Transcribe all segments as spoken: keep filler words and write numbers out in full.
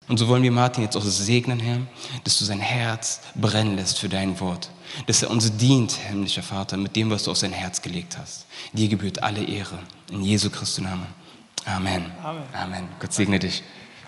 Und so wollen wir Martin jetzt auch segnen, Herr, dass du sein Herz brennen lässt für dein Wort. Dass er uns dient, himmlischer Vater, mit dem, was du auf sein Herz gelegt hast. Dir gebührt alle Ehre. In Jesu Christi Namen. Amen. Amen. Amen. Gott segne dich.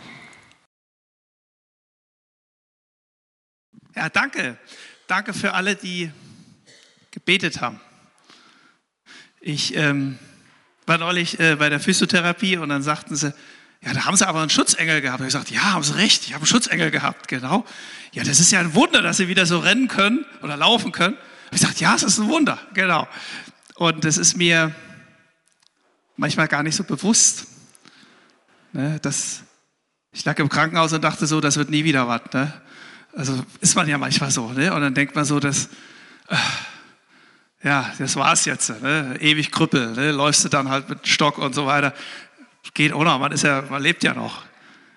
Ja, danke. Danke für alle, die gebetet haben. Ich ähm, war neulich äh, bei der Physiotherapie und dann sagten sie, ja, da haben sie aber einen Schutzengel gehabt. Und ich sagte, ja, haben sie recht, ich habe einen Schutzengel gehabt, genau. Ja, das ist ja ein Wunder, dass sie wieder so rennen können oder laufen können. Und ich sagte, ja, es ist ein Wunder, genau. Und das ist mir manchmal gar nicht so bewusst. Ne, das, ich lag im Krankenhaus und dachte so, das wird nie wieder was. Ne? Also ist man ja manchmal so. Ne? Und dann denkt man so, dass, äh, ja, das war's jetzt. Ne? Ewig Krüppel, ne? Läufst du dann halt mit Stock und so weiter. Geht auch noch, man, ist ja, man lebt ja noch.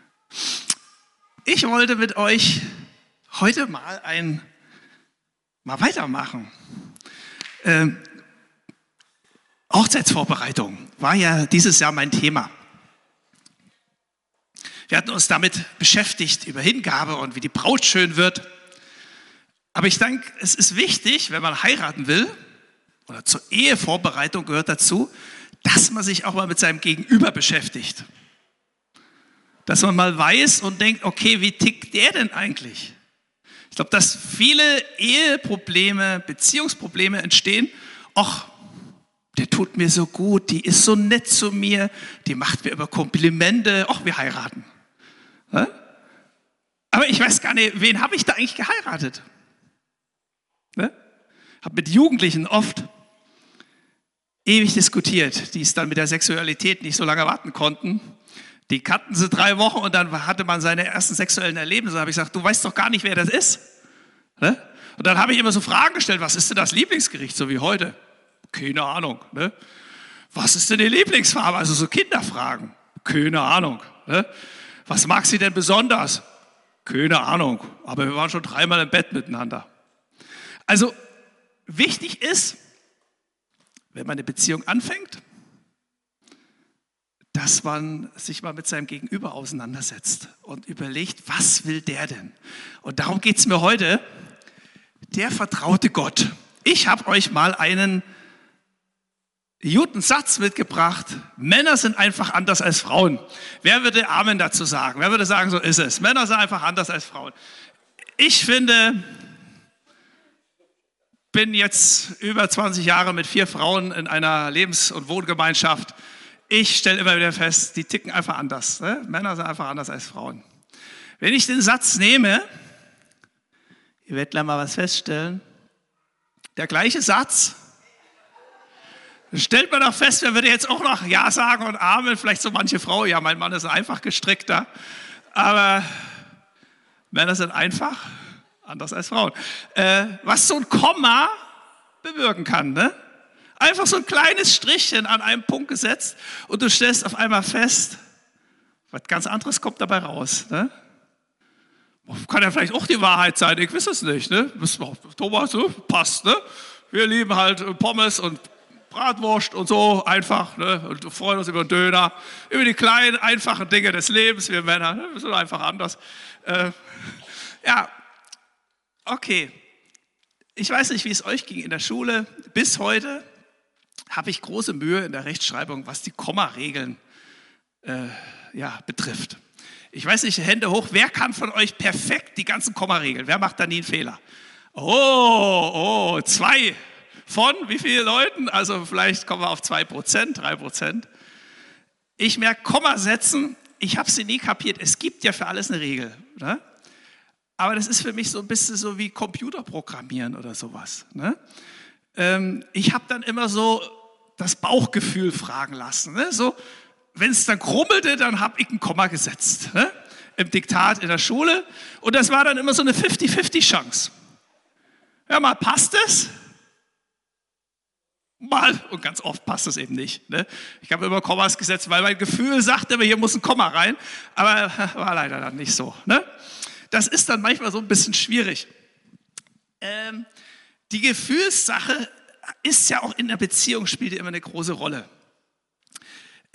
Ich wollte mit euch heute mal ein, mal weitermachen. Ähm, Hochzeitsvorbereitung war ja dieses Jahr mein Thema. Wir hatten uns damit beschäftigt, über Hingabe und wie die Braut schön wird. Aber ich denke, es ist wichtig, wenn man heiraten will, oder zur Ehevorbereitung gehört dazu, dass man sich auch mal mit seinem Gegenüber beschäftigt. Dass man mal weiß und denkt, okay, wie tickt der denn eigentlich? Ich glaube, dass viele Eheprobleme, Beziehungsprobleme entstehen, ach, der tut mir so gut, die ist so nett zu mir, die macht mir immer Komplimente, ach, wir heiraten. Ja? Aber ich weiß gar nicht, wen habe ich da eigentlich geheiratet? Ja? Habe mit Jugendlichen oft ewig diskutiert, die es dann mit der Sexualität nicht so lange warten konnten. Die kannten sie drei Wochen und dann hatte man seine ersten sexuellen Erlebnisse. Da habe ich gesagt, du weißt doch gar nicht, wer das ist. Ne? Und dann habe ich immer so Fragen gestellt, was ist denn das Lieblingsgericht, so wie heute? Keine Ahnung. Ne? Was ist denn die Lieblingsfarbe? Also so Kinderfragen. Keine Ahnung. Ne? Was mag sie denn besonders? Keine Ahnung. Aber wir waren schon dreimal im Bett miteinander. Also wichtig ist, wenn man eine Beziehung anfängt, dass man sich mal mit seinem Gegenüber auseinandersetzt und überlegt, was will der denn? Und darum geht es mir heute, der vertraute Gott. Ich habe euch mal einen guten Satz mitgebracht, Männer sind einfach anders als Frauen. Wer würde Amen dazu sagen? Wer würde sagen, so ist es? Männer sind einfach anders als Frauen. Ich finde, bin jetzt über zwanzig Jahre mit vier Frauen in einer Lebens- und Wohngemeinschaft. Ich stelle immer wieder fest, die ticken einfach anders. Ne? Männer sind einfach anders als Frauen. Wenn ich den Satz nehme, ihr werdet gleich mal was feststellen, der gleiche Satz, dann stellt man doch fest, wer würde jetzt auch noch Ja sagen und Amen, vielleicht so manche Frau, ja, mein Mann ist einfach gestrickter, aber Männer sind einfach anders als Frauen. Äh, was so ein Komma bewirken kann, ne? Einfach so ein kleines Strichchen an einem Punkt gesetzt und du stellst auf einmal fest, was ganz anderes kommt dabei raus. Ne? Kann ja vielleicht auch die Wahrheit sein, ich weiß es nicht. Ne? Thomas, so, passt. Ne? Wir lieben halt Pommes und Bratwurst und so einfach. Ne? Und freuen uns über den Döner, über die kleinen, einfachen Dinge des Lebens. Wir Männer, ne? Wir sind einfach anders. Äh, ja, okay. Ich weiß nicht, wie es euch ging in der Schule. Bis heute habe ich große Mühe in der Rechtschreibung, was die Kommaregeln äh, ja, betrifft. Ich weiß nicht, Hände hoch, wer kann von euch perfekt die ganzen Kommaregeln? Wer macht da nie einen Fehler? Oh, oh, zwei von wie vielen Leuten? Also vielleicht kommen wir auf zwei Prozent, drei Prozent. Ich merke, Kommasetzen, ich habe sie nie kapiert. Es gibt ja für alles eine Regel. Ne? Aber das ist für mich so ein bisschen so wie Computerprogrammieren oder sowas. Ne? Ähm, ich habe dann immer so das Bauchgefühl fragen lassen. Ne? So, wenn es dann krummelte, dann habe ich ein Komma gesetzt. Ne? Im Diktat in der Schule. Und das war dann immer so eine fünfzig fünfzig Chance. Ja, mal passt es. Mal, und ganz oft passt es eben nicht. Ne? Ich habe immer Kommas gesetzt, weil mein Gefühl sagte immer, hier muss ein Komma rein. Aber war leider dann nicht so. Ne? Das ist dann manchmal so ein bisschen schwierig. Ähm, die Gefühlssache ist ja auch in der Beziehung, spielt ja immer eine große Rolle.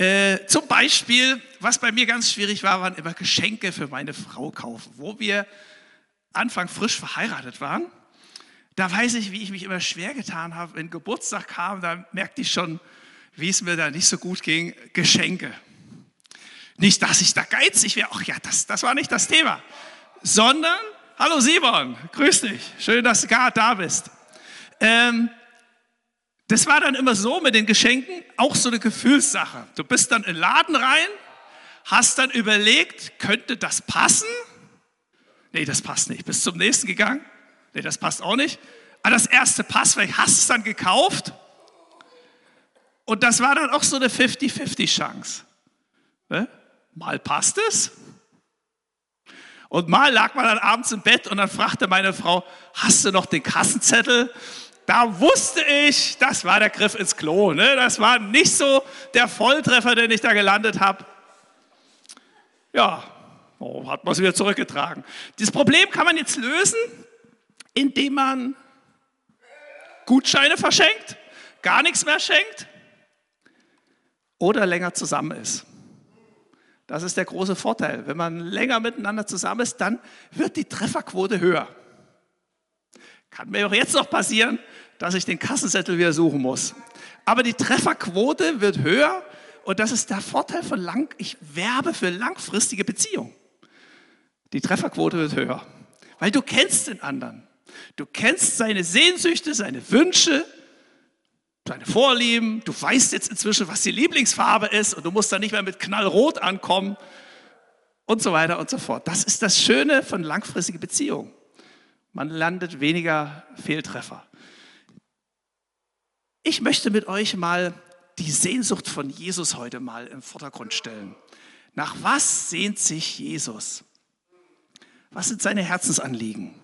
Äh, zum Beispiel, was bei mir ganz schwierig war, waren immer Geschenke für meine Frau kaufen. Wo wir Anfang frisch verheiratet waren, da weiß ich, wie ich mich immer schwer getan habe. Wenn Geburtstag kam, da merkte ich schon, wie es mir da nicht so gut ging. Geschenke. Nicht, dass ich da geizig wäre. Ach ja, das, das war nicht das Thema. Sondern, hallo Simon, grüß dich. Schön, dass du gerade da bist. Ähm, das war dann immer so mit den Geschenken, auch so eine Gefühlssache. Du bist dann in den Laden rein, hast dann überlegt, könnte das passen? Nee, das passt nicht. Bist zum nächsten gegangen? Nee, das passt auch nicht. Aber das erste passt, vielleicht hast du es dann gekauft. Und das war dann auch so eine fünfzig fünfzig Chance. Ne? Mal passt es. Und mal lag man dann abends im Bett und dann fragte meine Frau, hast du noch den Kassenzettel? Da wusste ich, das war der Griff ins Klo. Ne? Das war nicht so der Volltreffer, den ich da gelandet habe. Ja, oh, hat man es wieder zurückgetragen. Dieses Problem kann man jetzt lösen, indem man Gutscheine verschenkt, gar nichts mehr schenkt oder länger zusammen ist. Das ist der große Vorteil. Wenn man länger miteinander zusammen ist, dann wird die Trefferquote höher. Kann mir auch jetzt noch passieren, dass ich den Kassenzettel wieder suchen muss. Aber die Trefferquote wird höher und das ist der Vorteil von lang. Ich werbe für langfristige Beziehungen. Die Trefferquote wird höher, weil du kennst den anderen. Du kennst seine Sehnsüchte, seine Wünsche, seine Vorlieben. Du weißt jetzt inzwischen, was die Lieblingsfarbe ist und du musst dann nicht mehr mit Knallrot ankommen und so weiter und so fort. Das ist das Schöne von langfristigen Beziehungen. Man landet weniger Fehltreffer. Ich möchte mit euch mal die Sehnsucht von Jesus heute mal im Vordergrund stellen. Nach was sehnt sich Jesus? Was sind seine Herzensanliegen?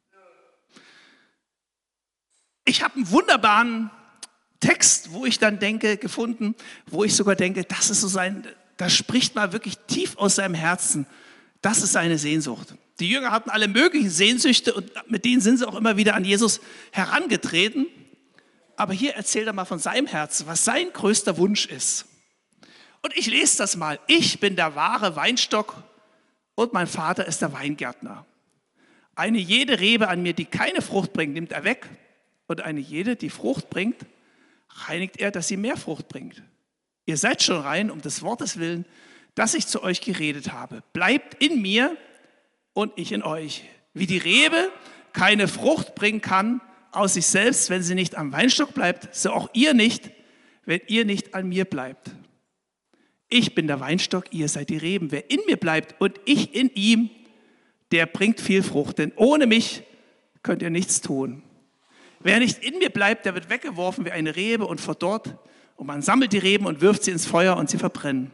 Ich habe einen wunderbaren Text, wo ich dann denke, gefunden, wo ich sogar denke, das ist so sein, das spricht mal wirklich tief aus seinem Herzen. Das ist seine Sehnsucht. Die Jünger hatten alle möglichen Sehnsüchte und mit denen sind sie auch immer wieder an Jesus herangetreten. Aber hier erzählt er mal von seinem Herzen, was sein größter Wunsch ist. Und ich lese das mal. Ich bin der wahre Weinstock und mein Vater ist der Weingärtner. Eine jede Rebe an mir, die keine Frucht bringt, nimmt er weg. Und eine jede, die Frucht bringt, reinigt er, dass sie mehr Frucht bringt. Ihr seid schon rein um des Wortes willen, das ich zu euch geredet habe. Bleibt in mir und ich in euch. Wie die Rebe keine Frucht bringen kann aus sich selbst, wenn sie nicht am Weinstock bleibt, so auch ihr nicht, wenn ihr nicht an mir bleibt. Ich bin der Weinstock, ihr seid die Reben. Wer in mir bleibt und ich in ihm, der bringt viel Frucht. Denn ohne mich könnt ihr nichts tun. Wer nicht in mir bleibt, der wird weggeworfen wie eine Rebe und verdorrt. Und man sammelt die Reben und wirft sie ins Feuer und sie verbrennen.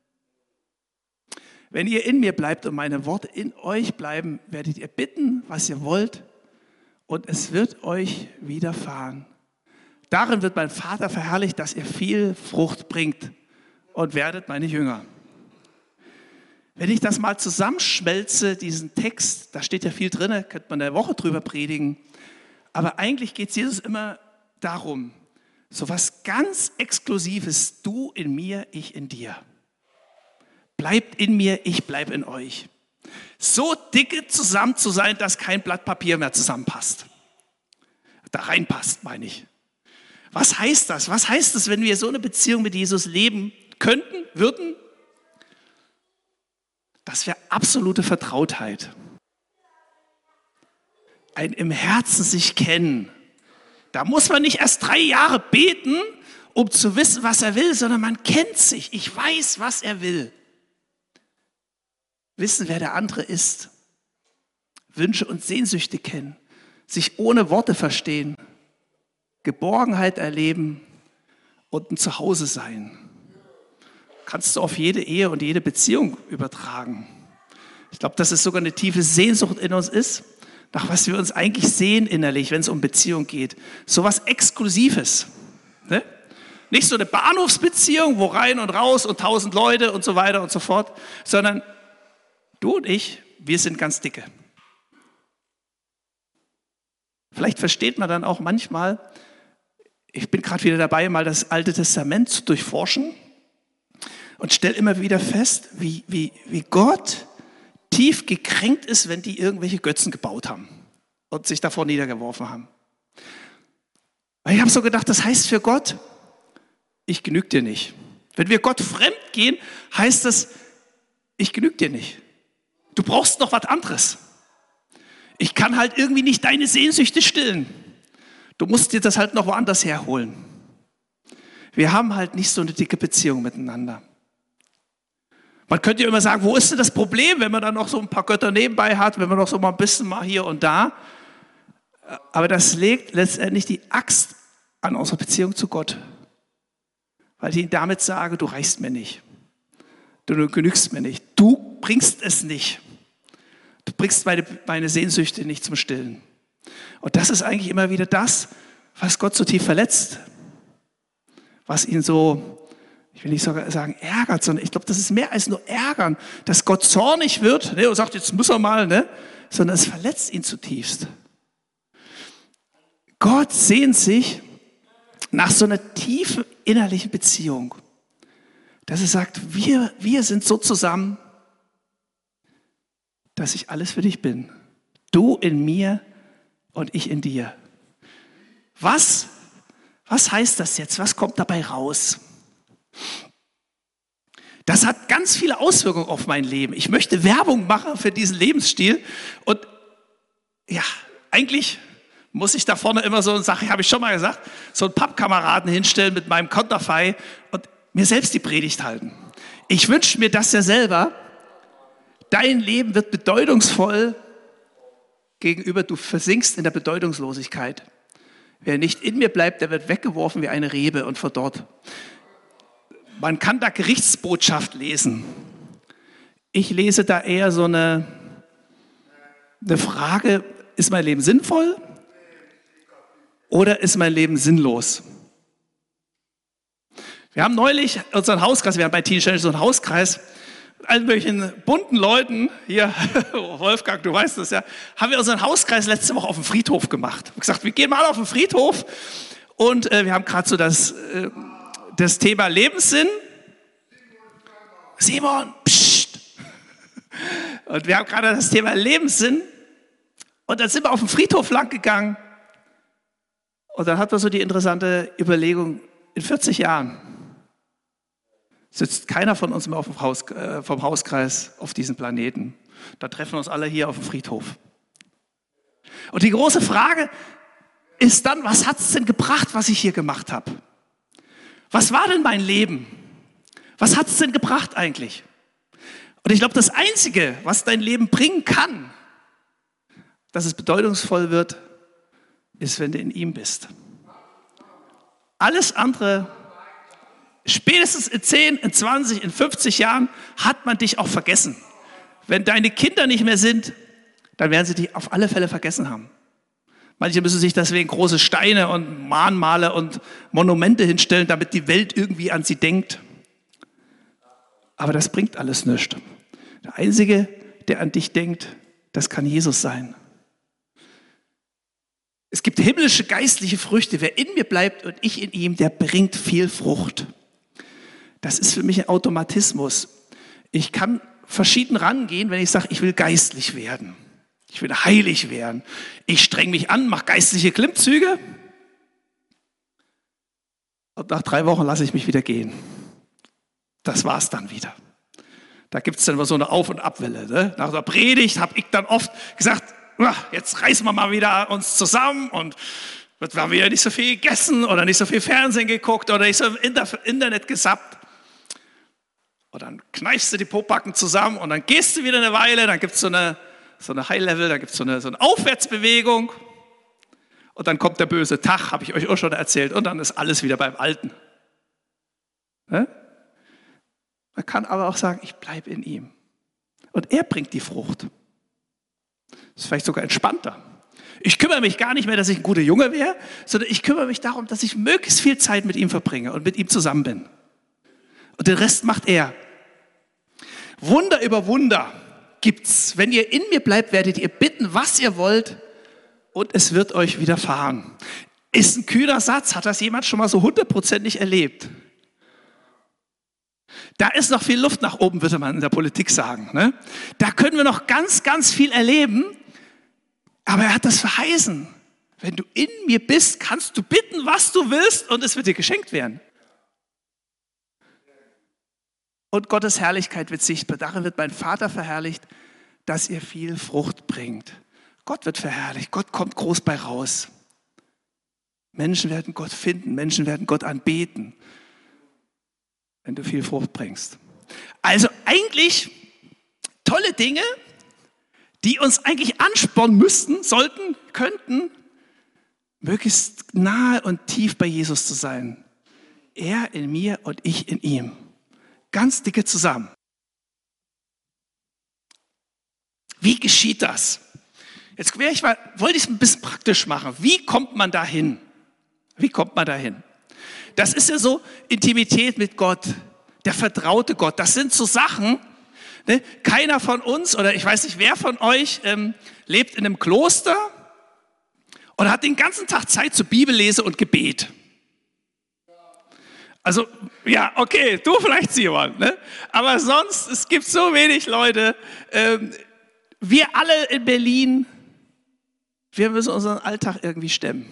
Wenn ihr in mir bleibt und meine Worte in euch bleiben, werdet ihr bitten, was ihr wollt, und es wird euch widerfahren. Darin wird mein Vater verherrlicht, dass ihr viel Frucht bringt und werdet meine Jünger. Wenn ich das mal zusammenschmelze, diesen Text, da steht ja viel drin, könnte man eine Woche drüber predigen, aber eigentlich geht es Jesus immer darum, so was ganz Exklusives, du in mir, ich in dir. Bleibt in mir, ich bleib in euch. So dicke zusammen zu sein, dass kein Blatt Papier mehr zusammenpasst. Da reinpasst, meine ich. Was heißt das? Was heißt das, wenn wir so eine Beziehung mit Jesus leben könnten, würden? Das wäre absolute Vertrautheit. Ein im Herzen sich kennen. Da muss man nicht erst drei Jahre beten, um zu wissen, was er will, sondern man kennt sich. Ich weiß, was er will. Wissen, wer der andere ist. Wünsche und Sehnsüchte kennen. Sich ohne Worte verstehen. Geborgenheit erleben und ein Zuhause sein. Kannst du auf jede Ehe und jede Beziehung übertragen. Ich glaube, dass es sogar eine tiefe Sehnsucht in uns ist, nach was wir uns eigentlich sehen innerlich, wenn es um Beziehung geht. So was Exklusives. Ne? Nicht so eine Bahnhofsbeziehung, wo rein und raus und tausend Leute und so weiter und so fort, sondern du und ich, wir sind ganz dicke. Vielleicht versteht man dann auch manchmal, ich bin gerade wieder dabei, mal das Alte Testament zu durchforschen. und stelle immer wieder fest, wie, wie, wie Gott tief gekränkt ist, wenn die irgendwelche Götzen gebaut haben und sich davor niedergeworfen haben. Weil ich habe so gedacht, das heißt für Gott, ich genüge dir nicht. Wenn wir Gott fremd gehen, heißt das, ich genüge dir nicht. Du brauchst noch was anderes. Ich kann halt irgendwie nicht deine Sehnsüchte stillen. Du musst dir das halt noch woanders herholen. Wir haben halt nicht so eine dicke Beziehung miteinander. Man könnte ja immer sagen, wo ist denn das Problem, wenn man dann noch so ein paar Götter nebenbei hat, wenn man noch so mal ein bisschen mal hier und da. Aber das legt letztendlich die Axt an unserer Beziehung zu Gott. Weil ich ihm damit sage, du reichst mir nicht. Du genügst mir nicht. Du bringst es nicht. Du bringst meine, meine Sehnsüchte nicht zum Stillen. Und das ist eigentlich immer wieder das, was Gott so tief verletzt. Was ihn so, ich will nicht sogar sagen ärgert, sondern ich glaube, das ist mehr als nur ärgern, dass Gott zornig wird, ne, und sagt, jetzt muss er mal, ne, sondern es verletzt ihn zutiefst. Gott sehnt sich nach so einer tiefen innerlichen Beziehung, dass er sagt, wir, wir sind so zusammen, dass ich alles für dich bin. Du in mir und ich in dir. Was, was heißt das jetzt? Was kommt dabei raus? Das hat ganz viele Auswirkungen auf mein Leben. Ich möchte Werbung machen für diesen Lebensstil. Und ja, eigentlich muss ich da vorne immer so eine Sache, habe ich schon mal gesagt, so einen Pappkameraden hinstellen mit meinem Konterfei und mir selbst die Predigt halten. Ich wünsche mir das ja selber. Dein Leben wird bedeutungsvoll gegenüber, du versinkst in der Bedeutungslosigkeit. Wer nicht in mir bleibt, der wird weggeworfen wie eine Rebe und verdorrt. Man kann da Gerichtsbotschaft lesen. Ich lese da eher so eine, eine Frage, ist mein Leben sinnvoll oder ist mein Leben sinnlos? Wir haben neulich unseren Hauskreis, wir haben bei Teen Challenge so einen Hauskreis, mit allen möglichen bunten Leuten, hier, Wolfgang, du weißt das ja, haben wir unseren Hauskreis letzte Woche auf dem Friedhof gemacht. Wir haben gesagt, wir gehen mal auf den Friedhof und äh, wir haben gerade so das, äh, das Thema Lebenssinn. Simon, psst. Und wir haben gerade das Thema Lebenssinn und dann sind wir auf dem Friedhof lang gegangen und dann hat man so die interessante Überlegung, in vierzig Jahren sitzt keiner von uns mehr auf dem Haus, äh, vom Hauskreis auf diesem Planeten. Da treffen wir uns alle hier auf dem Friedhof. Und die große Frage ist dann, was hat es denn gebracht, was ich hier gemacht habe? Was war denn mein Leben? Was hat es denn gebracht eigentlich? Und ich glaube, das Einzige, was dein Leben bringen kann, dass es bedeutungsvoll wird, ist, wenn du in ihm bist. Alles andere, spätestens in zehn, in zwanzig, in fünfzig Jahren hat man dich auch vergessen. Wenn deine Kinder nicht mehr sind, dann werden sie dich auf alle Fälle vergessen haben. Manche müssen sich deswegen große Steine und Mahnmale und Monumente hinstellen, damit die Welt irgendwie an sie denkt. Aber das bringt alles nichts. Der Einzige, der an dich denkt, das kann Jesus sein. Es gibt himmlische geistliche Früchte. Wer in mir bleibt und ich in ihm, der bringt viel Frucht. Das ist für mich ein Automatismus. Ich kann verschieden rangehen, wenn ich sage, ich will geistlich werden. Ich will heilig werden. Ich streng mich an, mache geistliche Klimmzüge. Und nach drei Wochen lasse ich mich wieder gehen. Das war's dann wieder. Da gibt es dann immer so eine Auf- und Abwelle. Ne? Nach der Predigt habe ich dann oft gesagt, jetzt reißen wir mal wieder uns zusammen und wir haben wieder nicht so viel gegessen oder nicht so viel Fernsehen geguckt oder nicht so im Internet gesappt. Und dann kneifst du die Popacken zusammen und dann gehst du wieder eine Weile, dann gibt es so eine, so eine High-Level, da gibt es so eine, so eine Aufwärtsbewegung und dann kommt der böse Tag, habe ich euch auch schon erzählt, und dann ist alles wieder beim Alten. Ne? Man kann aber auch sagen, ich bleibe in ihm. Und er bringt die Frucht. Das ist vielleicht sogar entspannter. Ich kümmere mich gar nicht mehr, dass ich ein guter Junge wäre, sondern ich kümmere mich darum, dass ich möglichst viel Zeit mit ihm verbringe und mit ihm zusammen bin. Und den Rest macht er. Wunder über Wunder gibt's. Wenn ihr in mir bleibt, werdet ihr bitten, was ihr wollt, und es wird euch widerfahren. Ist ein kühner Satz. Hat das jemand schon mal so hundertprozentig erlebt? Da ist noch viel Luft nach oben, würde man in der Politik sagen. Ne? Da können wir noch ganz, ganz viel erleben. Aber er hat das verheißen. Wenn du in mir bist, kannst du bitten, was du willst, und es wird dir geschenkt werden. Und Gottes Herrlichkeit wird sichtbar. Darin wird mein Vater verherrlicht, dass ihr viel Frucht bringt. Gott wird verherrlicht. Gott kommt groß bei raus. Menschen werden Gott finden. Menschen werden Gott anbeten, wenn du viel Frucht bringst. Also eigentlich tolle Dinge, die uns eigentlich anspornen müssten, sollten, könnten, möglichst nahe und tief bei Jesus zu sein. Er in mir und ich in ihm. Ganz dicke zusammen. Wie geschieht das? Jetzt ich mal, wollte ich es ein bisschen praktisch machen. Wie kommt man dahin? Wie kommt man dahin? Das ist ja so Intimität mit Gott, der vertraute Gott. Das sind so Sachen, ne? Keiner von uns, oder ich weiß nicht, wer von euch ähm, lebt in einem Kloster und hat den ganzen Tag Zeit zur Bibellese und Gebet. Also, ja, okay, du vielleicht, Simon, ne? Aber sonst, es gibt so wenig Leute. Ähm, wir alle in Berlin, wir müssen unseren Alltag irgendwie stemmen.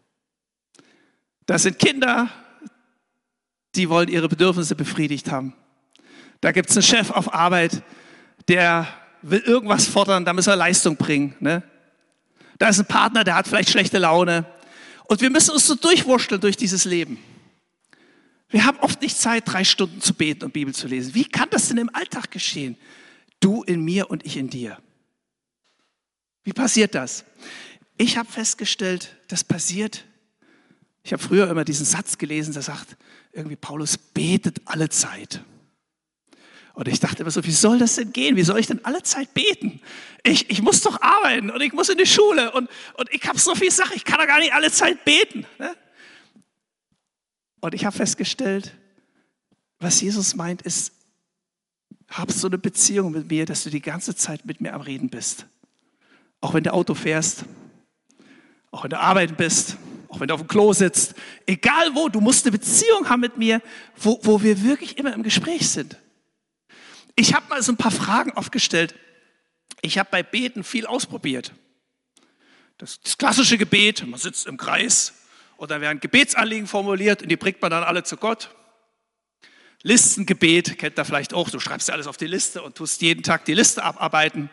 Das sind Kinder, die wollen ihre Bedürfnisse befriedigt haben. Da gibt es einen Chef auf Arbeit, der will irgendwas fordern, da müssen wir Leistung bringen. Ne? Da ist ein Partner, der hat vielleicht schlechte Laune. Und wir müssen uns so durchwurschteln durch dieses Leben. Wir haben oft nicht Zeit, drei Stunden zu beten und Bibel zu lesen. Wie kann das denn im Alltag geschehen? Du in mir und ich in dir. Wie passiert das? Ich habe festgestellt, das passiert. Ich habe früher immer diesen Satz gelesen, der sagt, irgendwie Paulus betet alle Zeit. Und ich dachte immer so, wie soll das denn gehen? Wie soll ich denn alle Zeit beten? Ich, ich muss doch arbeiten und ich muss in die Schule und, und ich habe so viel Sachen, ich kann doch gar nicht alle Zeit beten. Ne? Und ich habe festgestellt, was Jesus meint ist, hab so eine Beziehung mit mir, dass du die ganze Zeit mit mir am Reden bist. Auch wenn du Auto fährst, auch wenn du arbeiten bist, auch wenn du auf dem Klo sitzt, egal wo, du musst eine Beziehung haben mit mir, wo, wo wir wirklich immer im Gespräch sind. Ich habe mal so ein paar Fragen aufgestellt. Ich habe bei Beten viel ausprobiert. Das, das klassische Gebet, man sitzt im Kreis und da werden Gebetsanliegen formuliert und die bringt man dann alle zu Gott. Listengebet, kennt ihr vielleicht auch, du schreibst dir alles auf die Liste und tust jeden Tag die Liste abarbeiten.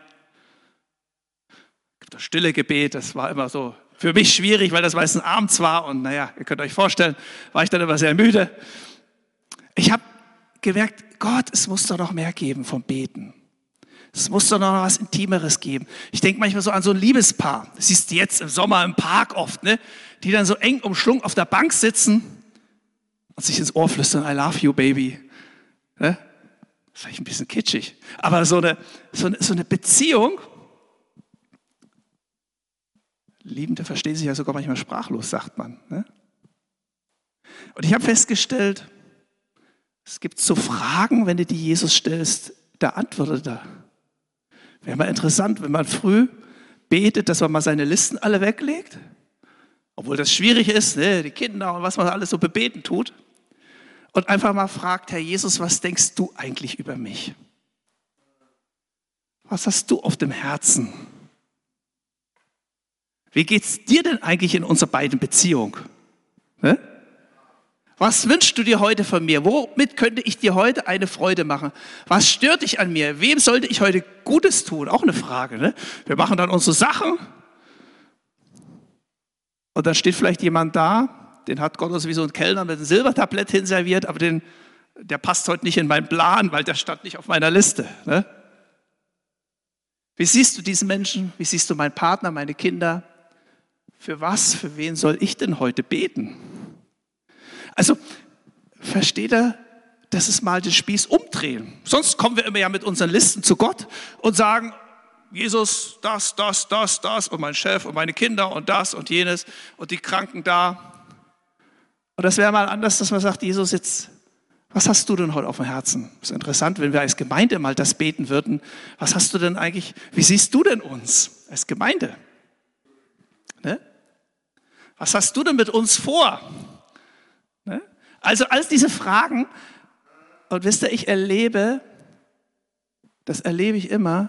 Das stille Gebet, das war immer so für mich schwierig, weil das meistens abends war und naja, ihr könnt euch vorstellen, war ich dann immer sehr müde. Ich habe gemerkt, Gott, es muss doch noch mehr geben vom Beten. Es muss doch noch was Intimeres geben. Ich denke manchmal so an so ein Liebespaar, das siehst du jetzt im Sommer im Park oft, ne? Die dann so eng umschlungen auf der Bank sitzen und sich ins Ohr flüstern, I love you, baby. Ne? Das ist vielleicht ein bisschen kitschig, aber so eine, so eine, so eine Beziehung, Liebende verstehen sich ja sogar manchmal sprachlos, sagt man. Ne? Und ich habe festgestellt, es gibt so Fragen, wenn du die Jesus stellst, da antwortet er. Wäre mal interessant, wenn man früh betet, dass man mal seine Listen alle weglegt, obwohl das schwierig ist, ne? Die Kinder und was man alles so bebeten tut, und einfach mal fragt, Herr Jesus, was denkst du eigentlich über mich? Was hast du auf dem Herzen? Wie geht's dir denn eigentlich in unserer beiden Beziehung? Ne? Was wünschst du dir heute von mir? Womit könnte ich dir heute eine Freude machen? Was stört dich an mir? Wem sollte ich heute Gutes tun? Auch eine Frage. Ne? Wir machen dann unsere Sachen und dann steht vielleicht jemand da, den hat Gott uns wie so ein Kellner mit einem Silbertablett hinserviert, aber den, der passt heute nicht in meinen Plan, weil der stand nicht auf meiner Liste. Ne? Wie siehst du diesen Menschen? Wie siehst du meinen Partner, meine Kinder? Für was, für wen soll ich denn heute beten? Also, versteht er, das ist mal den Spieß umdrehen. Sonst kommen wir immer ja mit unseren Listen zu Gott und sagen, Jesus, das, das, das, das und mein Chef und meine Kinder und das und jenes und die Kranken da. Und das wäre mal anders, dass man sagt, Jesus, jetzt, was hast du denn heute auf dem Herzen? Das ist interessant, wenn wir als Gemeinde mal das beten würden. Was hast du denn eigentlich, wie siehst du denn uns als Gemeinde? Ne? Was hast du denn mit uns vor? Ne? Also all diese Fragen, und wisst ihr, ich erlebe, das erlebe ich immer,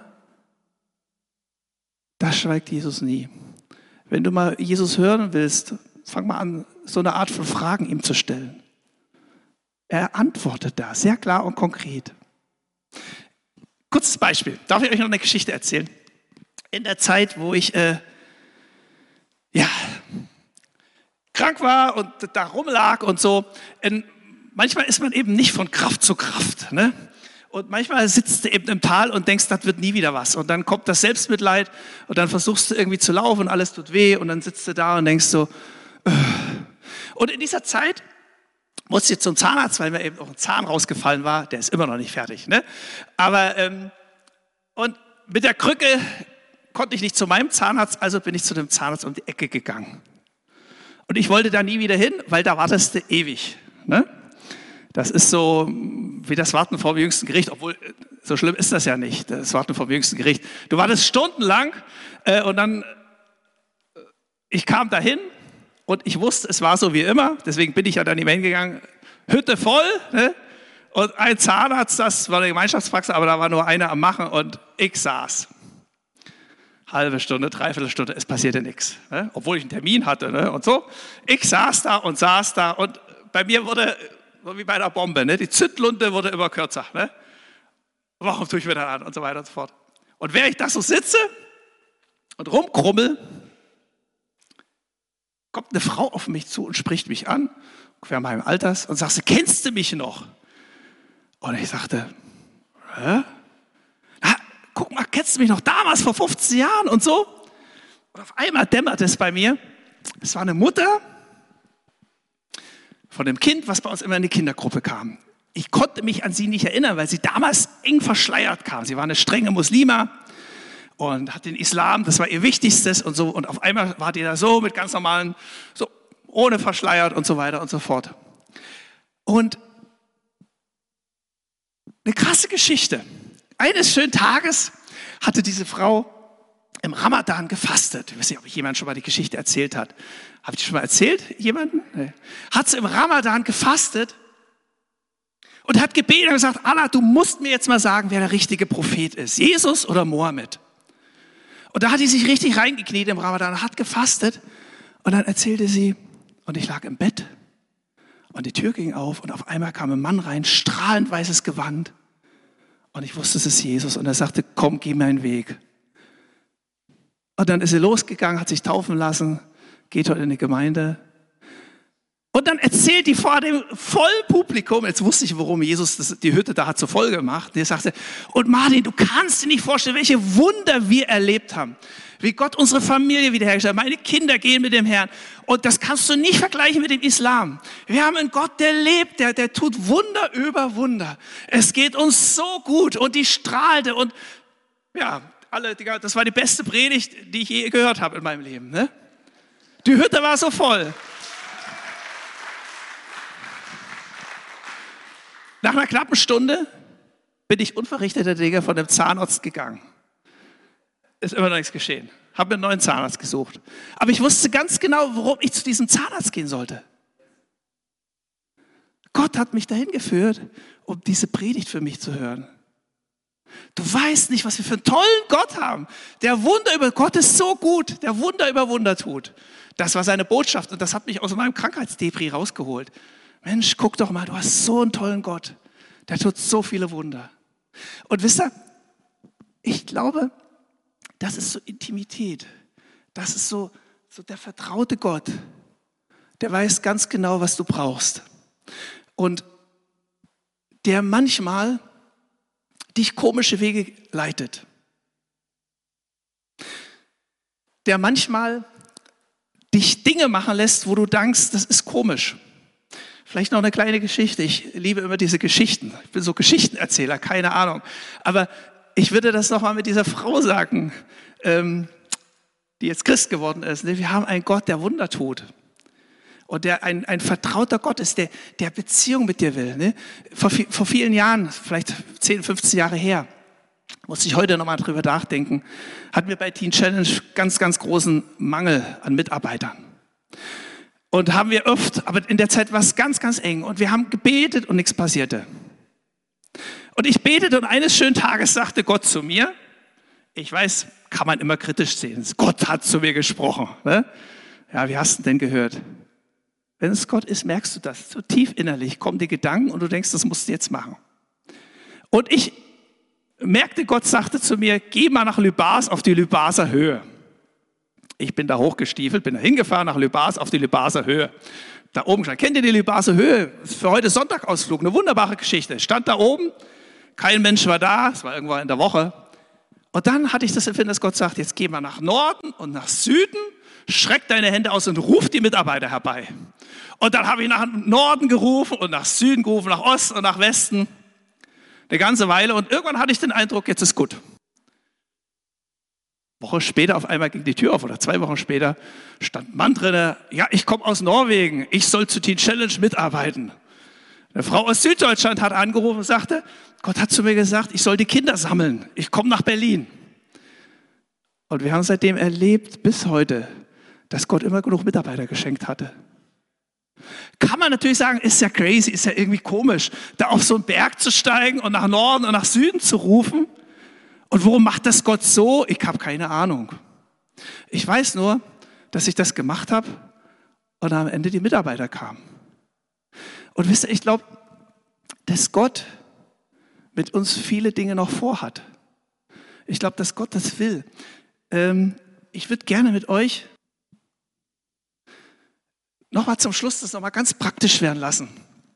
da schweigt Jesus nie. Wenn du mal Jesus hören willst, fang mal an, so eine Art von Fragen ihm zu stellen. Er antwortet da, sehr klar und konkret. Kurzes Beispiel. Darf ich euch noch eine Geschichte erzählen? In der Zeit, wo ich äh, ja, krank war und da rumlag und so, in, manchmal ist man eben nicht von Kraft zu Kraft, ne? Und manchmal sitzt du eben im Tal und denkst, das wird nie wieder was. Und dann kommt das Selbstmitleid und dann versuchst du irgendwie zu laufen und alles tut weh und dann sitzt du da und denkst so. Äh. Und in dieser Zeit musste ich zum Zahnarzt, weil mir eben auch ein Zahn rausgefallen war. Der ist immer noch nicht fertig, ne? Aber ähm, und mit der Krücke konnte ich nicht zu meinem Zahnarzt, also bin ich zu dem Zahnarzt um die Ecke gegangen. Und ich wollte da nie wieder hin, weil da wartest du ewig, ne? Das ist so wie das Warten vor dem jüngsten Gericht, obwohl so schlimm ist das ja nicht, das Warten vor dem jüngsten Gericht. Du wartest stundenlang äh, und dann, ich kam dahin und ich wusste, es war so wie immer, deswegen bin ich ja dann hingegangen, Hütte voll, ne? Und ein Zahnarzt, das war eine Gemeinschaftspraxis, aber da war nur einer am Machen und ich saß. Halbe Stunde, dreiviertel Stunde, es passierte nichts, ne? Obwohl ich einen Termin hatte, ne? Und so. Ich saß da und saß da und bei mir wurde, so wie bei einer Bombe, ne? Die Zündlunte wurde immer kürzer. Ne? Warum tue ich mir das an? Und so weiter und so fort. Und während ich da so sitze und rumkrummel, kommt eine Frau auf mich zu und spricht mich an, ungefähr meinem Alters, und sagt, kennst du mich noch? Und ich sagte, hä? Na, guck mal, kennst du mich noch damals vor fünfzehn Jahren und so? Und auf einmal dämmert es bei mir, es war eine Mutter von dem Kind, was bei uns immer in die Kindergruppe kam. Ich konnte mich an sie nicht erinnern, weil sie damals eng verschleiert kam. Sie war eine strenge Muslima und hat den Islam, das war ihr Wichtigstes und so. Und auf einmal war die da so mit ganz normalen, so ohne verschleiert und so weiter und so fort. Und eine krasse Geschichte. Eines schönen Tages hatte diese Frau im Ramadan gefastet. Ich weiß nicht, ob jemand schon mal die Geschichte erzählt hat. Habe ich die schon mal erzählt? Jemanden? Nee. Hat sie im Ramadan gefastet und hat gebetet und gesagt, Allah, du musst mir jetzt mal sagen, wer der richtige Prophet ist. Jesus oder Mohammed? Und da hat sie sich richtig reingekniet im Ramadan, hat gefastet und dann erzählte sie, und ich lag im Bett und die Tür ging auf und auf einmal kam ein Mann rein, strahlend weißes Gewand und ich wusste, es ist Jesus und er sagte, komm, geh meinen Weg. Und dann ist sie losgegangen, hat sich taufen lassen, geht heute in die Gemeinde. Und dann erzählt die vor dem Vollpublikum, jetzt wusste ich, warum Jesus das, die Hütte da hat so voll gemacht. Die sagte, und Martin, du kannst dir nicht vorstellen, welche Wunder wir erlebt haben. Wie Gott unsere Familie wiederhergestellt hat. Meine Kinder gehen mit dem Herrn. Und das kannst du nicht vergleichen mit dem Islam. Wir haben einen Gott, der lebt, der, der tut Wunder über Wunder. Es geht uns so gut und die strahlte und ja, alle, das war die beste Predigt, die ich je gehört habe in meinem Leben. Ne? Die Hütte war so voll. Nach einer knappen Stunde bin ich unverrichteter Dinge von dem Zahnarzt gegangen. Ist immer noch nichts geschehen. Habe mir einen neuen Zahnarzt gesucht. Aber ich wusste ganz genau, warum ich zu diesem Zahnarzt gehen sollte. Gott hat mich dahin geführt, um diese Predigt für mich zu hören. Du weißt nicht, was wir für einen tollen Gott haben. Der Wunder über Gott ist so gut, der Wunder über Wunder tut. Das war seine Botschaft und das hat mich aus meinem Krankheitsdepri rausgeholt. Mensch, guck doch mal, du hast so einen tollen Gott. Der tut so viele Wunder. Und wisst ihr, ich glaube, das ist so Intimität. Das ist so, so der vertraute Gott. Der weiß ganz genau, was du brauchst. Und der manchmal dich komische Wege leitet. Der manchmal dich Dinge machen lässt, wo du denkst, das ist komisch. Vielleicht noch eine kleine Geschichte. Ich liebe immer diese Geschichten. Ich bin so Geschichtenerzähler, keine Ahnung. Aber ich würde das nochmal mit dieser Frau sagen, ähm, die jetzt Christ geworden ist. Ne? Wir haben einen Gott, der Wunder tut. Und der ein, ein vertrauter Gott ist, der, der Beziehung mit dir will. Ne? Vor, vor vielen Jahren, vielleicht zehn, fünfzehn Jahre her, muss ich heute nochmal drüber nachdenken, hatten wir bei Teen Challenge ganz, ganz großen Mangel an Mitarbeitern. Und haben wir oft, aber in der Zeit war es ganz, ganz eng. Und wir haben gebetet und nichts passierte. Und ich betete und eines schönen Tages sagte Gott zu mir, ich weiß, kann man immer kritisch sehen, Gott hat zu mir gesprochen. Ne? Ja, wie hast du denn gehört? Wenn es Gott ist, merkst du das. So tief innerlich kommen die Gedanken und du denkst, das musst du jetzt machen. Und ich merkte, Gott sagte zu mir, geh mal nach Lübars auf die Lübarser Höhe. Ich bin da hochgestiefelt, bin da hingefahren nach Lübars auf die Lübarser Höhe. Da oben stand, kennt ihr die Lübarser Höhe? Das ist für heute Sonntagausflug, eine wunderbare Geschichte. Stand da oben, kein Mensch war da, es war irgendwann in der Woche. Und dann hatte ich das Empfinden, dass Gott sagt, jetzt geh mal nach Norden und nach Süden, streck deine Hände aus und ruf die Mitarbeiter herbei. Und dann habe ich nach Norden gerufen und nach Süden gerufen, nach Osten und nach Westen. Eine ganze Weile. Und irgendwann hatte ich den Eindruck, jetzt ist gut. Eine Woche später auf einmal ging die Tür auf oder zwei Wochen später stand ein Mann drin, ja, ich komme aus Norwegen, ich soll zu Teen Challenge mitarbeiten. Eine Frau aus Süddeutschland hat angerufen und sagte, Gott hat zu mir gesagt, ich soll die Kinder sammeln, ich komme nach Berlin. Und wir haben seitdem erlebt, bis heute, dass Gott immer genug Mitarbeiter geschenkt hatte. Kann man natürlich sagen, ist ja crazy, ist ja irgendwie komisch, da auf so einen Berg zu steigen und nach Norden und nach Süden zu rufen. Und warum macht das Gott so? Ich habe keine Ahnung. Ich weiß nur, dass ich das gemacht habe und am Ende die Mitarbeiter kamen. Und wisst ihr, ich glaube, dass Gott mit uns viele Dinge noch vorhat. Ich glaube, dass Gott das will. Ähm, ich würde gerne mit euch nochmal zum Schluss das nochmal ganz praktisch werden lassen.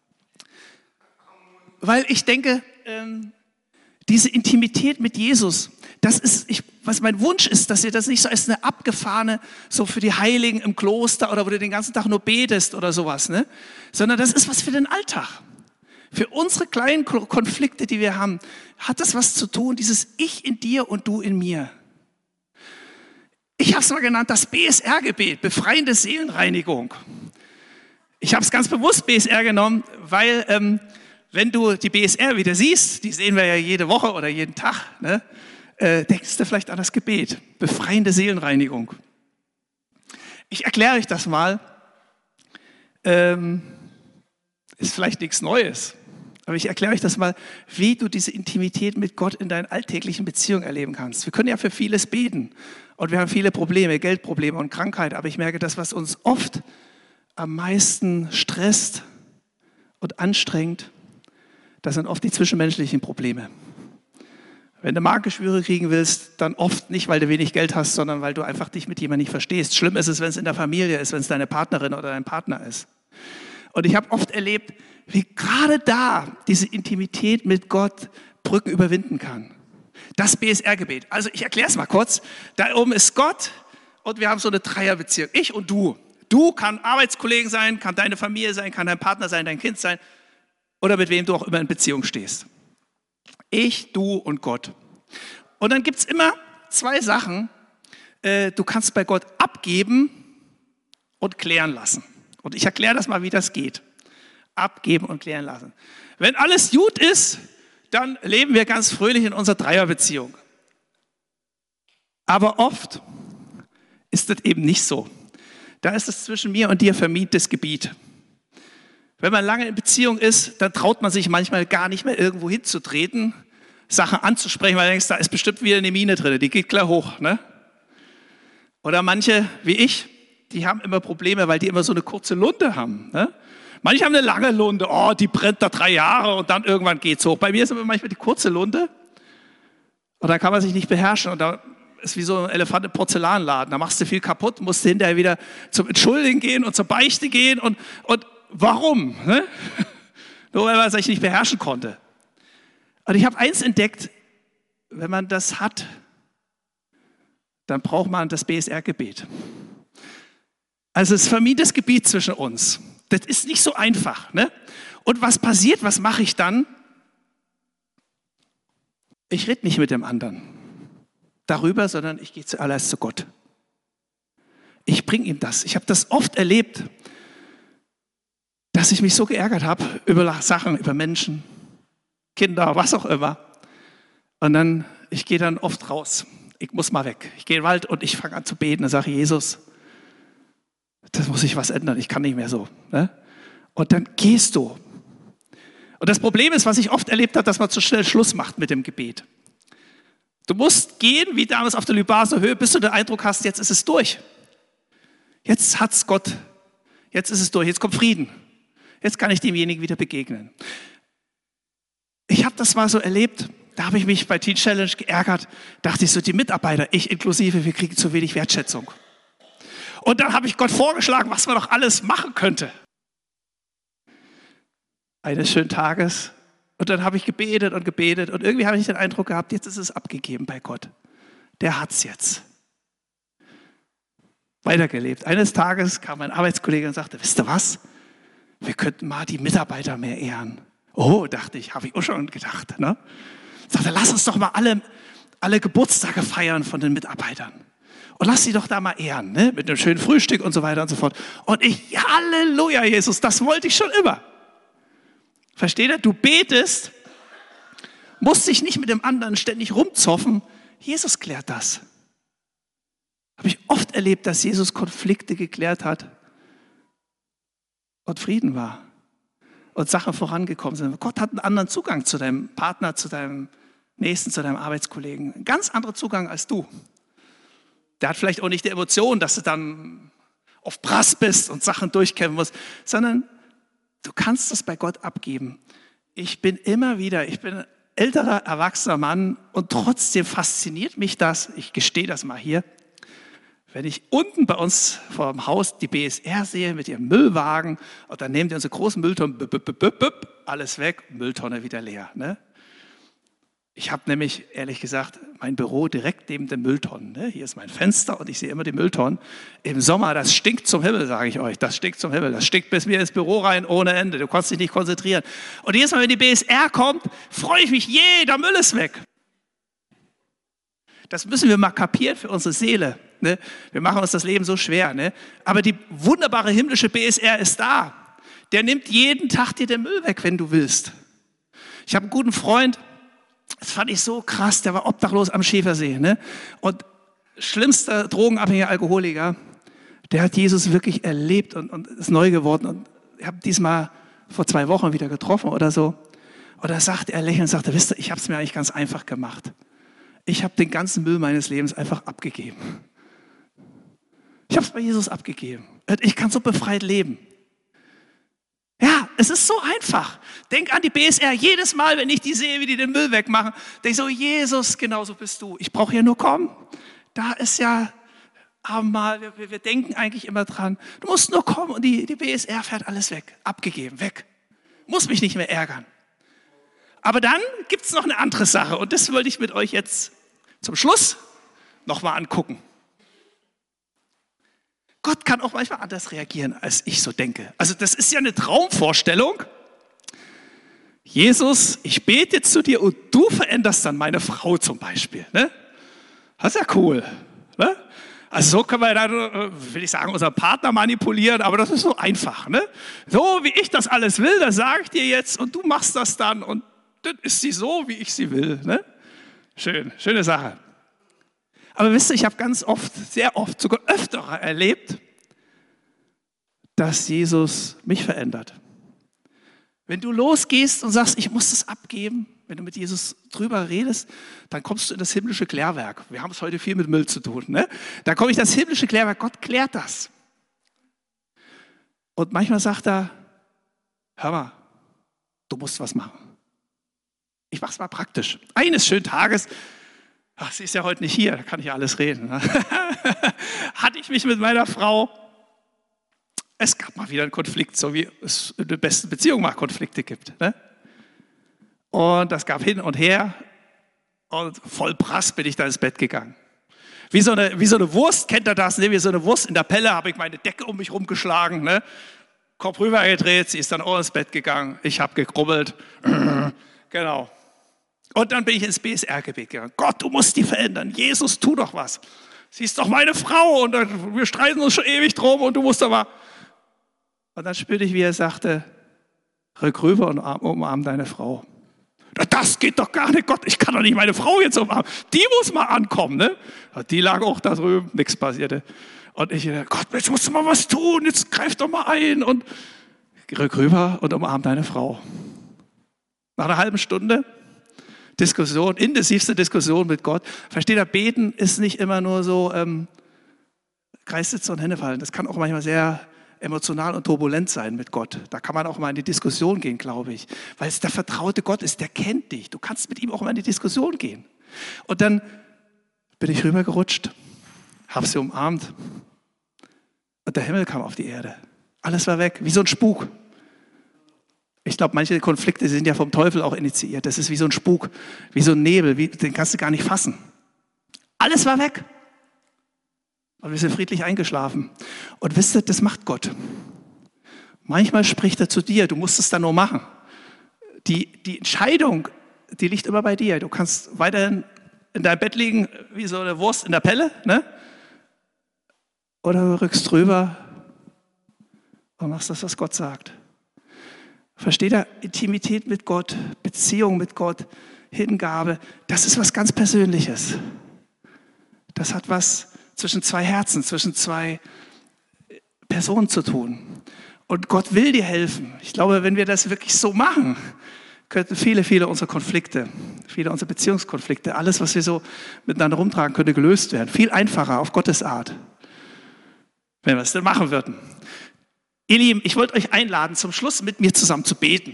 Weil ich denke, ähm, diese Intimität mit Jesus, das ist, ich, was mein Wunsch ist, dass ihr das nicht so als eine abgefahrene, so für die Heiligen im Kloster oder wo du den ganzen Tag nur betest oder sowas, ne? Sondern das ist was für den Alltag. Für unsere kleinen Konflikte, die wir haben, hat das was zu tun, dieses Ich in dir und du in mir. Ich habe es mal genannt, das B S R-Gebet, befreiende Seelenreinigung. Ich habe es ganz bewusst B S R genommen, weil ähm, wenn du die B S R wieder siehst, die sehen wir ja jede Woche oder jeden Tag, ne, äh, denkst du vielleicht an das Gebet, befreiende Seelenreinigung. Ich erkläre euch das mal. Ähm, ist vielleicht nichts Neues, aber ich erkläre euch das mal, wie du diese Intimität mit Gott in deinen alltäglichen Beziehungen erleben kannst. Wir können ja für vieles beten und wir haben viele Probleme, Geldprobleme und Krankheit, aber ich merke, das, was uns oft am meisten stresst und anstrengt, das sind oft die zwischenmenschlichen Probleme. Wenn du Magengeschwüre kriegen willst, dann oft nicht, weil du wenig Geld hast, sondern weil du einfach dich mit jemandem nicht verstehst. Schlimm ist es, wenn es in der Familie ist, wenn es deine Partnerin oder dein Partner ist. Und ich habe oft erlebt, wie gerade da diese Intimität mit Gott Brücken überwinden kann. Das B S R-Gebet. Also ich erkläre es mal kurz. Da oben ist Gott und wir haben so eine Dreierbeziehung. Ich und du. Du kann Arbeitskollegen sein, kann deine Familie sein, kann dein Partner sein, dein Kind sein oder mit wem du auch immer in Beziehung stehst. Ich, du und Gott. Und dann gibt es immer zwei Sachen. Äh, du kannst bei Gott abgeben und klären lassen. Und ich erkläre das mal, wie das geht. Abgeben und klären lassen. Wenn alles gut ist, dann leben wir ganz fröhlich in unserer Dreierbeziehung. Aber oft ist das eben nicht so. Da ist es zwischen mir und dir vermintes Gebiet. Wenn man lange in Beziehung ist, dann traut man sich manchmal gar nicht mehr irgendwo hinzutreten, Sachen anzusprechen, weil du denkst, da ist bestimmt wieder eine Mine drin, die geht klar hoch. Ne? Oder manche, wie ich, die haben immer Probleme, weil die immer so eine kurze Lunte haben. Ne? Manche haben eine lange Lunte, oh, die brennt da drei Jahre und dann irgendwann geht's hoch. Bei mir ist immer manchmal die kurze Lunte und da kann man sich nicht beherrschen und da ist wie so ein Elefant im Porzellanladen. Da machst du viel kaputt, musst du hinterher wieder zum Entschuldigen gehen und zur Beichte gehen und, und warum? Ne? Nur weil man sich nicht beherrschen konnte. Und ich habe eins entdeckt, wenn man das hat, dann braucht man das B S R-Gebet. Also es ist vermintes Gebiet zwischen uns. Das ist nicht so einfach. Ne? Und was passiert, was mache ich dann? Ich rede nicht mit dem anderen darüber, sondern ich gehe zuallererst zu Gott. Ich bringe ihm das. Ich habe das oft erlebt, dass ich mich so geärgert habe über Sachen, über Menschen, Kinder, was auch immer. Und dann, ich gehe dann oft raus. Ich muss mal weg. Ich gehe in den Wald und ich fange an zu beten und sage, Jesus, das muss sich was ändern. Ich kann nicht mehr so. Ne? Und dann gehst du. Und das Problem ist, was ich oft erlebt habe, dass man zu schnell Schluss macht mit dem Gebet. Du musst gehen, wie damals auf der Lybaser Höhe, bis du den Eindruck hast, jetzt ist es durch. Jetzt hat's Gott. Jetzt ist es durch. Jetzt kommt Frieden. Jetzt kann ich demjenigen wieder begegnen. Ich habe das mal so erlebt. Da habe ich mich bei Teen Challenge geärgert. Dachte ich so, die Mitarbeiter, ich inklusive, wir kriegen zu wenig Wertschätzung. Und dann habe ich Gott vorgeschlagen, was man doch alles machen könnte. Eines schönen Tages. Und dann habe ich gebetet und gebetet. Und irgendwie habe ich den Eindruck gehabt, jetzt ist es abgegeben bei Gott. Der hat's jetzt. Weitergelebt. Eines Tages kam mein Arbeitskollege und sagte, wisst ihr was? Wir könnten mal die Mitarbeiter mehr ehren. Oh, dachte ich, habe ich auch schon gedacht. Ne? Sagte, lass uns doch mal alle, alle Geburtstage feiern von den Mitarbeitern. Und lass sie doch da mal ehren, ne? Mit einem schönen Frühstück und so weiter und so fort. Und ich, Halleluja, Jesus, das wollte ich schon immer. Versteht ihr? Du betest, musst dich nicht mit dem anderen ständig rumzoffen. Jesus klärt das. Habe ich oft erlebt, dass Jesus Konflikte geklärt hat und Frieden war und Sachen vorangekommen sind. Gott hat einen anderen Zugang zu deinem Partner, zu deinem Nächsten, zu deinem Arbeitskollegen. Ein ganz anderer Zugang als du. Der hat vielleicht auch nicht die Emotion, dass du dann auf Brass bist und Sachen durchkämpfen musst, sondern du kannst das bei Gott abgeben. Ich bin immer wieder, ich bin ein älterer, erwachsener Mann und trotzdem fasziniert mich das, ich gestehe das mal hier, wenn ich unten bei uns vor dem Haus die B S R sehe mit ihrem Müllwagen und dann nehmen die unsere großen Mülltonnen, büpp, büpp, büpp, büpp, alles weg, Mülltonne wieder leer. Ne? Ich habe nämlich, ehrlich gesagt, mein Büro direkt neben den Mülltonnen. Ne? Hier ist mein Fenster und ich sehe immer die Mülltonnen. Im Sommer, das stinkt zum Himmel, sage ich euch. Das stinkt zum Himmel. Das stinkt bis mir ins Büro rein ohne Ende. Du kannst dich nicht konzentrieren. Und jedes Mal, wenn die B S R kommt, freue ich mich, jeder Müll ist weg. Das müssen wir mal kapieren für unsere Seele. Ne? Wir machen uns das Leben so schwer. Ne? Aber die wunderbare himmlische B S R ist da. Der nimmt jeden Tag dir den Müll weg, wenn du willst. Ich habe einen guten Freund, das fand ich so krass, der war obdachlos am Schäfersee. Ne? Und schlimmster drogenabhängiger Alkoholiker, der hat Jesus wirklich erlebt und, und ist neu geworden. Und ich habe diesmal vor zwei Wochen wieder getroffen oder so. Und da sagte er lächelnd, sagte, wisst ihr, ich habe es mir eigentlich ganz einfach gemacht. Ich habe den ganzen Müll meines Lebens einfach abgegeben. Ich habe es bei Jesus abgegeben. Ich kann so befreit leben. Ja, es ist so einfach. Denk an die B S R. Jedes Mal, wenn ich die sehe, wie die den Müll wegmachen, denke ich so, Jesus, genau so bist du. Ich brauche ja nur kommen. Da ist ja Abendmahl, wir, wir denken eigentlich immer dran. Du musst nur kommen und die, die B S R fährt alles weg. Abgegeben, weg. Muss mich nicht mehr ärgern. Aber dann gibt es noch eine andere Sache und das wollte ich mit euch jetzt zum Schluss nochmal angucken. Gott kann auch manchmal anders reagieren, als ich so denke. Also das ist ja eine Traumvorstellung. Jesus, ich bete jetzt zu dir und du veränderst dann meine Frau zum Beispiel. Ne? Das ist ja cool. Ne? Also so können wir dann, will ich sagen, unseren Partner manipulieren, aber das ist so einfach. Ne? So wie ich das alles will, das sage ich dir jetzt und du machst das dann und dann ist sie so, wie ich sie will. Ne? Schön, schöne Sache. Aber wisst ihr, ich habe ganz oft, sehr oft, sogar öfter erlebt, dass Jesus mich verändert. Wenn du losgehst und sagst, ich muss das abgeben, wenn du mit Jesus drüber redest, dann kommst du in das himmlische Klärwerk. Wir haben es heute viel mit Müll zu tun. Ne? Da komme ich in das himmlische Klärwerk, Gott klärt das. Und manchmal sagt er, hör mal, du musst was machen. Ich mache es mal praktisch. Eines schönen Tages, ach, sie ist ja heute nicht hier, da kann ich ja alles reden. Ne? Hatte ich mich mit meiner Frau, es gab mal wieder einen Konflikt, so wie es in der besten Beziehung mal Konflikte gibt. Ne? Und das gab hin und her und voll Brass bin ich da ins Bett gegangen. Wie so eine, wie so eine Wurst, kennt ihr das? Ne? Wie so eine Wurst in der Pelle habe ich meine Decke um mich rumgeschlagen, ne? Kopf rübergedreht, sie ist dann auch ins Bett gegangen, ich habe gekrummelt. Genau. Und dann bin ich ins B S R-Gebet gegangen. Gott, du musst die verändern. Jesus, tu doch was. Sie ist doch meine Frau und wir streiten uns schon ewig drum und du musst aber... Und dann spürte ich, wie er sagte, rück rüber und umarm deine Frau. Das geht doch gar nicht, Gott, ich kann doch nicht meine Frau jetzt umarmen. Die muss mal ankommen, ne? Die lag auch da drüben, nichts passierte. Und ich, Gott, jetzt musst du mal was tun, jetzt greif doch mal ein und rück rüber und umarm deine Frau. Nach einer halben Stunde Diskussion, intensivste Diskussion mit Gott. Versteht ihr, beten ist nicht immer nur so ähm, Kreissitzen und Hände fallen. Das kann auch manchmal sehr emotional und turbulent sein mit Gott. Da kann man auch mal in die Diskussion gehen, glaube ich. Weil es der vertraute Gott ist, der kennt dich. Du kannst mit ihm auch mal in die Diskussion gehen. Und dann bin ich rübergerutscht, habe sie umarmt und der Himmel kam auf die Erde. Alles war weg, wie so ein Spuk. Ich glaube, manche Konflikte sind ja vom Teufel auch initiiert. Das ist wie so ein Spuk, wie so ein Nebel, wie, den kannst du gar nicht fassen. Alles war weg. Und wir sind friedlich eingeschlafen. Und wisst ihr, das macht Gott. Manchmal spricht er zu dir, du musst es dann nur machen. Die, die Entscheidung, die liegt immer bei dir. Du kannst weiterhin in deinem Bett liegen, wie so eine Wurst in der Pelle, ne? Oder du rückst drüber und machst das, was Gott sagt. Versteht ihr? Intimität mit Gott, Beziehung mit Gott, Hingabe, das ist was ganz Persönliches. Das hat was zwischen zwei Herzen, zwischen zwei Personen zu tun. Und Gott will dir helfen. Ich glaube, wenn wir das wirklich so machen, könnten viele, viele unserer Konflikte, viele unserer Beziehungskonflikte, alles, was wir so miteinander rumtragen, könnte gelöst werden. Viel einfacher, auf Gottes Art, wenn wir es denn machen würden. Ihr Lieben, ich wollte euch einladen, zum Schluss mit mir zusammen zu beten.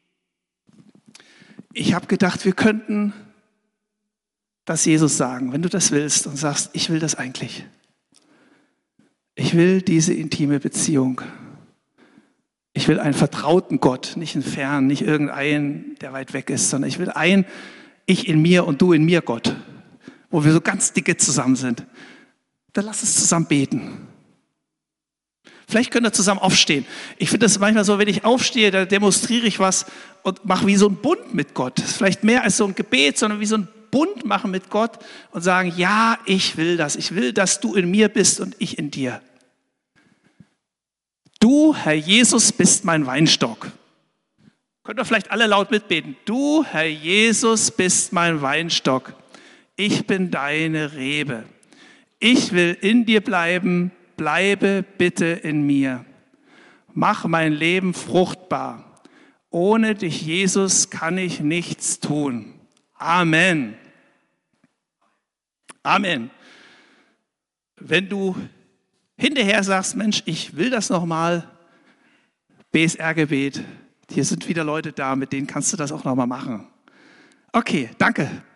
Ich habe gedacht, wir könnten das Jesus sagen, wenn du das willst und sagst, ich will das eigentlich. Ich will diese intime Beziehung. Ich will einen vertrauten Gott, nicht einen fernen, nicht irgendeinen, der weit weg ist, sondern ich will einen, ich in mir und du in mir, Gott, wo wir so ganz dicke zusammen sind. Dann lass uns zusammen beten. Vielleicht könnt ihr zusammen aufstehen. Ich finde das manchmal so, wenn ich aufstehe, da demonstriere ich was und mache wie so ein Bund mit Gott. Das ist vielleicht mehr als so ein Gebet, sondern wie so ein Bund machen mit Gott und sagen, ja, ich will das. Ich will, dass du in mir bist und ich in dir. Du, Herr Jesus, bist mein Weinstock. Könnt ihr vielleicht alle laut mitbeten. Du, Herr Jesus, bist mein Weinstock. Ich bin deine Rebe. Ich will in dir bleiben. Bleibe bitte in mir. Mach mein Leben fruchtbar. Ohne dich, Jesus, kann ich nichts tun. Amen. Amen. Wenn du hinterher sagst, Mensch, ich will das nochmal, B S R-Gebet, hier sind wieder Leute da, mit denen kannst du das auch nochmal machen. Okay, danke.